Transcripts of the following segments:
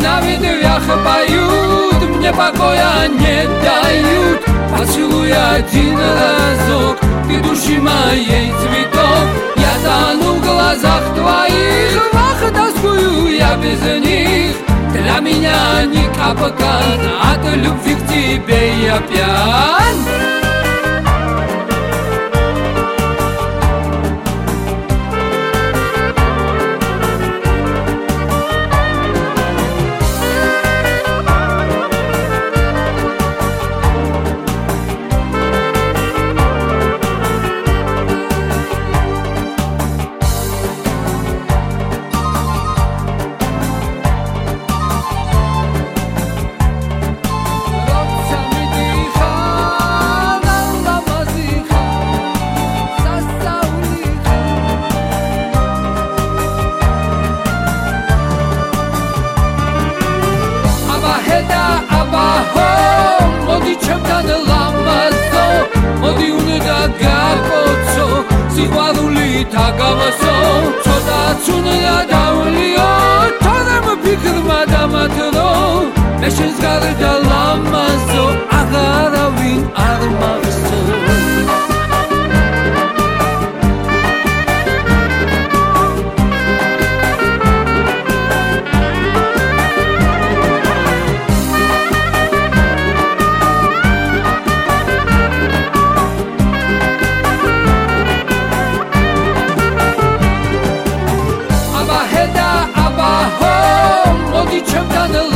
ненавидях поют, мне покоя не дают. Поцелуй один разок, ты души моей цветок. Я тону в глазах твоих, вах, тоскую я без них. Для меня ни капкан, от любви к тебе я пьян. მოდი უნდა გაგკოცო, სიყვარული თაგავასო, ცოტაც უნდა დავლიო, თორემ ფიქრმა დამათრო, მე შენს გარდა ლამაზო, აღარავინ არ მახსოვს.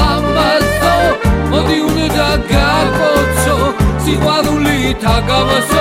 მოდი უნდა გაგკოცო, სიყვარული თაგავასო.